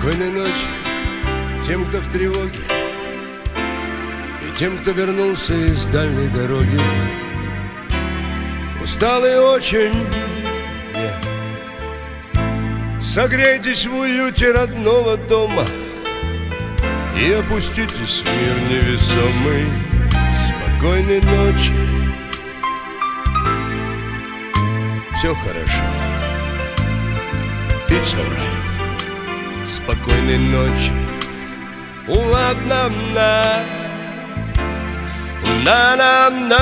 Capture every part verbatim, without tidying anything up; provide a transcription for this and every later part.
Спокойной ночи тем, кто в тревоге, и тем, кто вернулся из дальней дороги. Усталый очень, yeah. Согрейтесь в уюте родного дома и опуститесь в мир невесомый. Спокойной ночи. Все хорошо. It's alright. Спокойной ночи. Уа-на-на, на-на-на,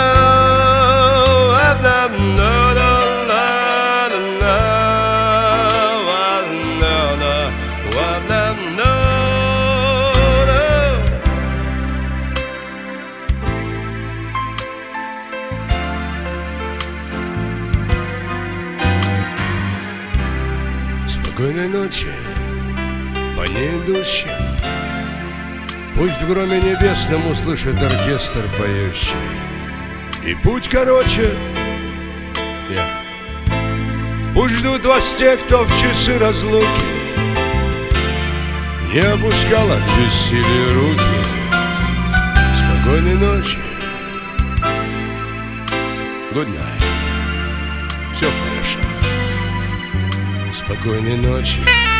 спокойной ночи по неидущим. Пусть в громе небесном услышит оркестр поющий. И путь короче, yeah. Пусть ждут вас те, кто в часы разлуки не опускал от бессилия руки. Спокойной ночи. Good night. Все хорошо. Спокойной ночи.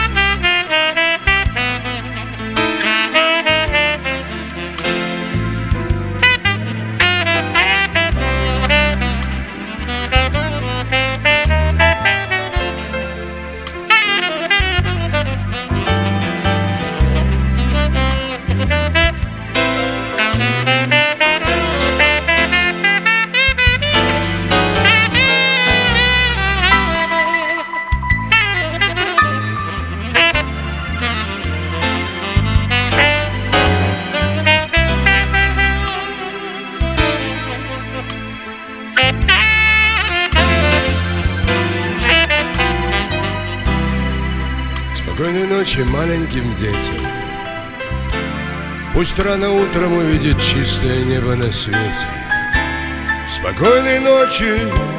Спокойной ночи маленьким детям. Пусть рано утром увидит чистое небо на свете. Спокойной ночи.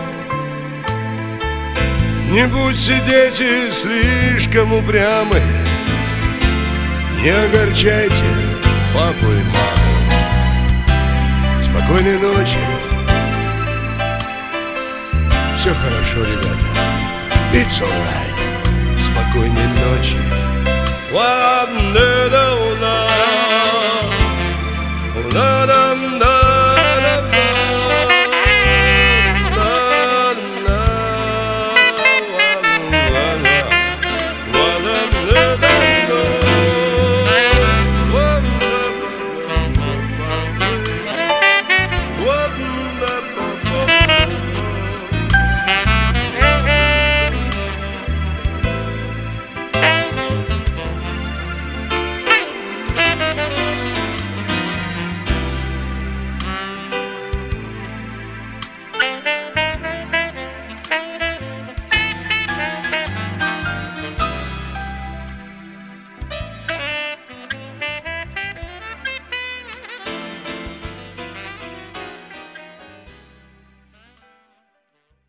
Не будьте, дети, слишком упрямы. Не огорчайте папу и маму. Спокойной ночи. Все хорошо, ребята. It's alright. Спокойной ночи.